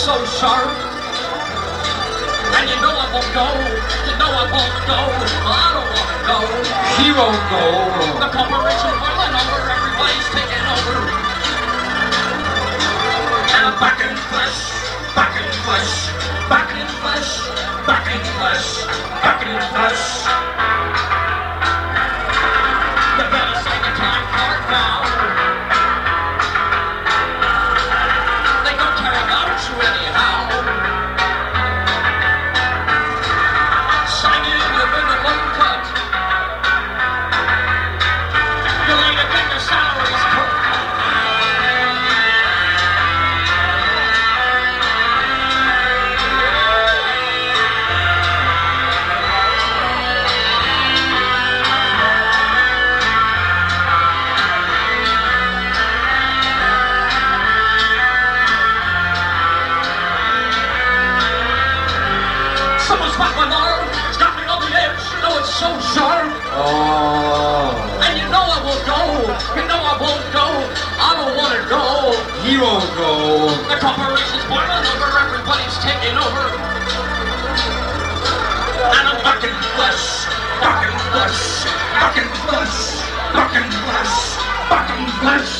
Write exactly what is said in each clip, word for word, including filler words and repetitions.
so sharp. And you know I won't go. You know I won't go. I don't want to go. He won't go. The corporation's boiling over. Everybody's taking over. And I'm back in flesh. Back in flesh. Back in flesh. Back in flesh. Back in flesh. You better say the time card now. They don't care about you anyhow. Sign in, you've been a low cut. You later get your salaries cut. Someone's got my arm, it's got me on the edge, you know it's so sharp. Oh. And you know I won't go, you know I won't go, I don't want to go. He won't go. The corporation's boiling over, everybody's taking over. And I'm back in flesh, back in flesh, back in flesh, back in flesh, back in flesh.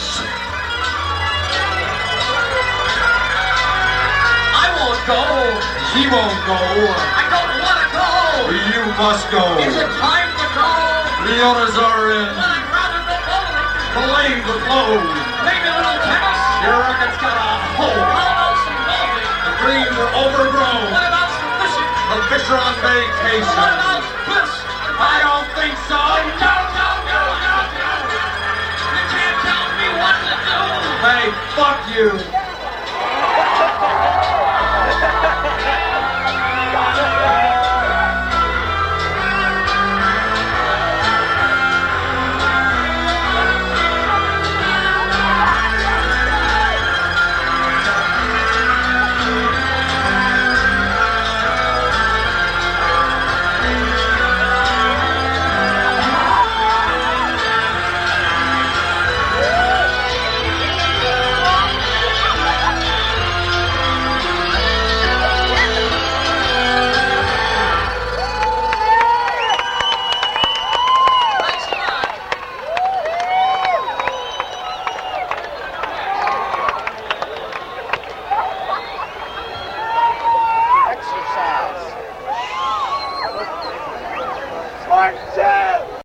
I won't go. He won't go. I don't want to go. You must go. Is it time to go? The orders are in. Well, I'd rather go bowling. Belay the flow. Maybe a little tennis. Your racket's got a hole. How about some bowling? The greens are overgrown. What about some fishing? The fish are on What vacation. about this? I don't think so. No, no, no, no, no. You can't tell me what to do. Hey, fuck you.